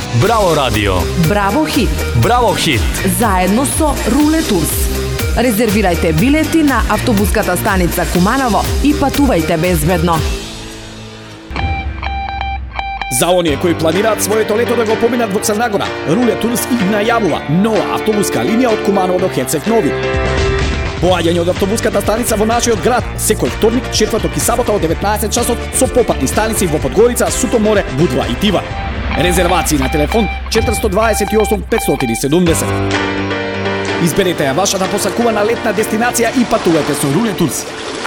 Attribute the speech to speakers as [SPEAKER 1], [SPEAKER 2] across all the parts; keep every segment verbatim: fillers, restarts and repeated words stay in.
[SPEAKER 1] Браво радио.
[SPEAKER 2] Браво хит.
[SPEAKER 1] Браво хит.
[SPEAKER 2] Заедно со Руле Турс. Резервирајте билети на автобуската станица Куманово и патувајте безбедно.
[SPEAKER 3] За оние кои планираат своето лето да го поминат во Црна Гора, Руле Турс ги најавува нова автобуска линија од Куманово до Херцег Нови. Поаѓање од автобуската станица во нашиот град секој вторник, четврток и сабота од деветнаесет часот со попатни станици во Подгорица, Сутоморе, Будва и Тива. Резервации на телефон четиристотини дваесет и осум петстотини и седумдесет. Изберете ја вашата посакувана летна дестинација и патувајте со Руле Турс.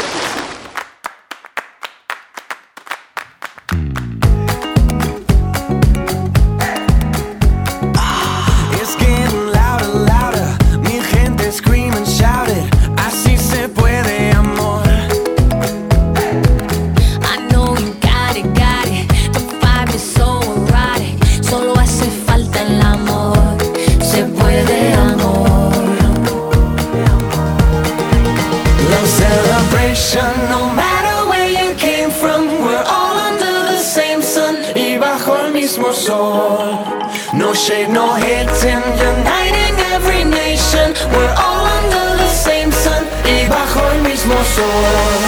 [SPEAKER 4] No shade, no hating, uniting every nation. We're all under the same sun y bajo el mismo sol.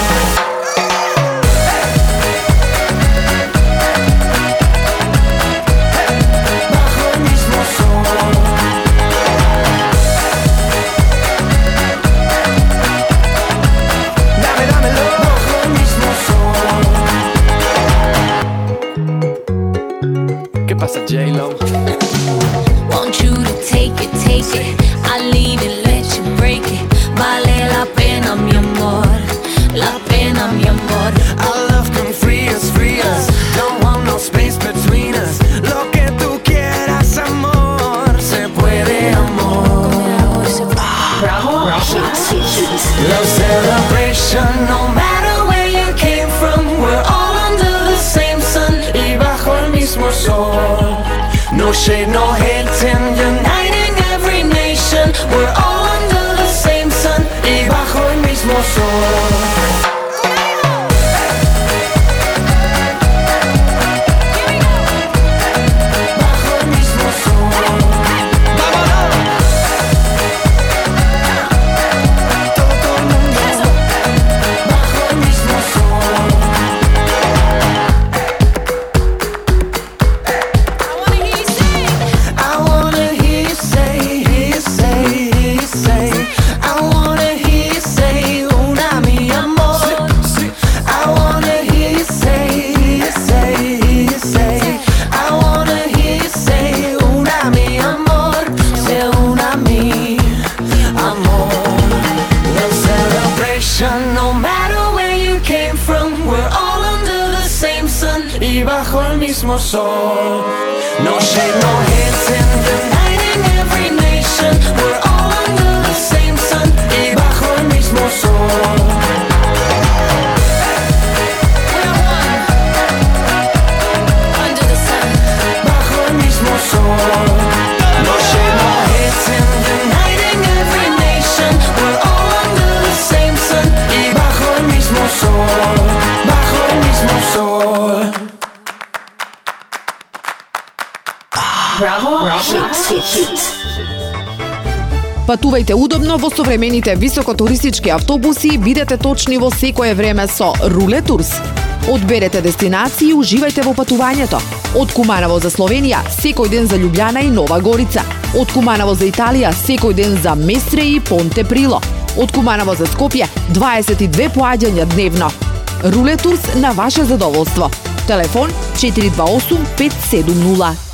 [SPEAKER 3] J-Lo.
[SPEAKER 5] Want you to take it, take it. I leave it, let you break it. Vale la pena, mi amor. La pena, mi amor.
[SPEAKER 4] Our love can free us, free us. Don't want no space between us. Lo que tú quieras, amor. Se puede, amor.
[SPEAKER 5] Bravo,
[SPEAKER 4] Love celebration, no matter where you came from. We're all under the same sun y bajo el mismo sol. No shade, no hating, uniting every nation. We're all under the same sun y bajo el mismo sol. No matter where you came from, we're all under the same sun y bajo el mismo sol. No shade, no hating, uniting every nation. We're all under the same sun y bajo el mismo sol.
[SPEAKER 5] We're one. Under the sun.
[SPEAKER 4] Bajo el mismo sol. No shade, no hating, uniting every nation. We're all under the same sun y bajo el mismo sol. Bajo el mismo sol.
[SPEAKER 5] Браво,
[SPEAKER 2] Патувајте удобно во современите високотуристички автобуси и бидете точни во секое време со Руле Турс. Одберете дестинации и уживајте во патувањето. Од Куманово за Словенија, секој ден за Љубљана и Нова Горица. Од Куманово за Италија, секој ден за Местре и Понте Прило. Од Куманово за Скопје, дваесет и две поаѓања дневно. Руле Турс на ваше задоволство. Телефон четири два осум пет седум нула.